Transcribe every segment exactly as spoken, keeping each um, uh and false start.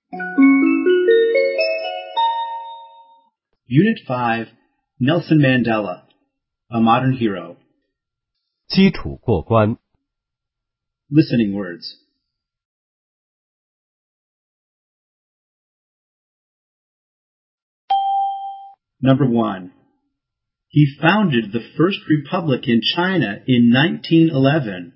Unit five, Nelson Mandela, A Modern Hero. 基础过关 Listening words. Number one. He founded the first republic in China in nineteen eleven.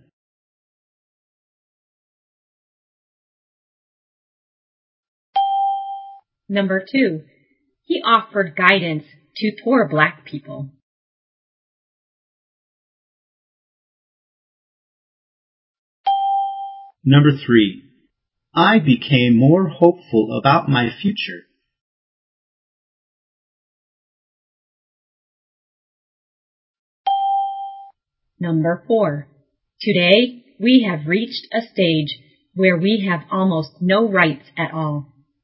Number two. He offered guidance to poor black people. Number three. I became more hopeful about my future. Number four. Today, we have reached a stage where we have almost no rights at all.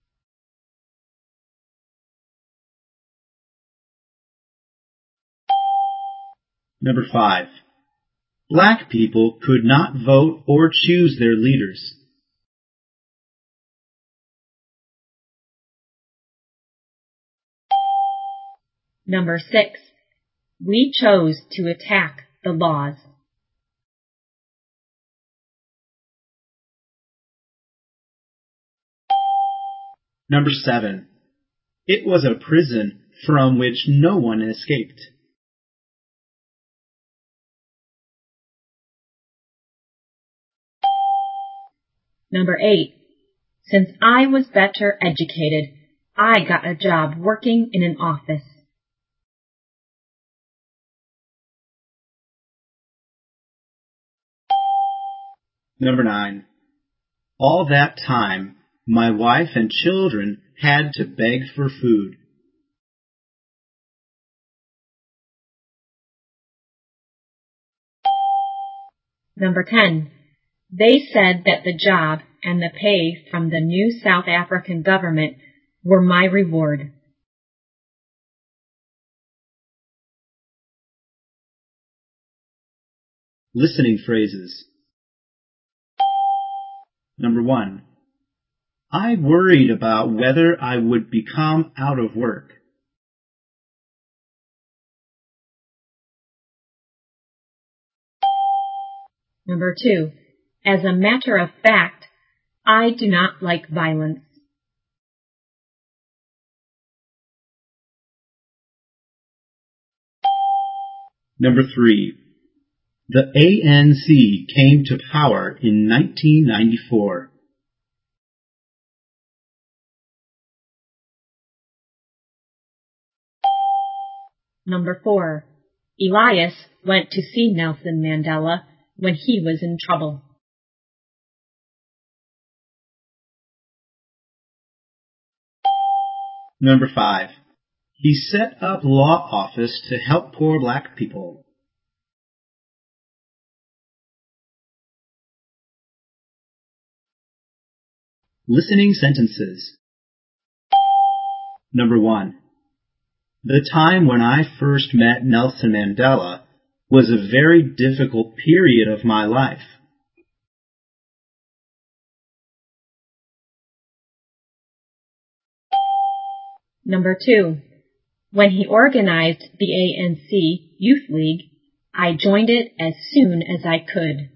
Number five. Black people could not vote or choose their leaders. Number six. We chose to attack the laws. Number seven. It was a prison from which no one escaped. Number eight. Since I was better educated, I got a job working in an office. Number nine. All that time, my wife and children had to beg for food. Number ten. They said that the job and the pay from the new South African government were my reward. Listening phrases. Number one. I worried about whether I would become out of work. Number two. As a matter of fact, I do not like violence. Number three. The A N C came to power in nineteen ninety-four. Number four. Elias went to see Nelson Mandela when he was in trouble. Number five. He set up law office to help poor black people. Listening sentences. Number one. The time when I first met Nelson Mandela was a very difficult period of my life. Number two. When he organized the A N C Youth League, I joined it as soon as I could.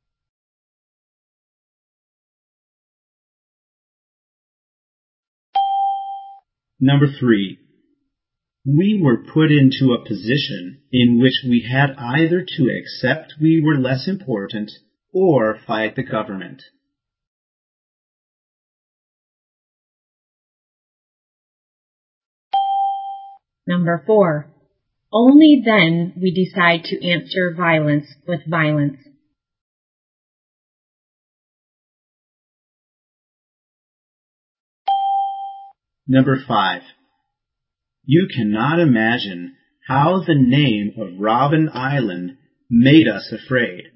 Number three. We were put into a position in which we had either to accept we were less important or fight the government. Number four. Only then we decide to answer violence with violence. Number five. You cannot imagine how the name of Robben Island made us afraid.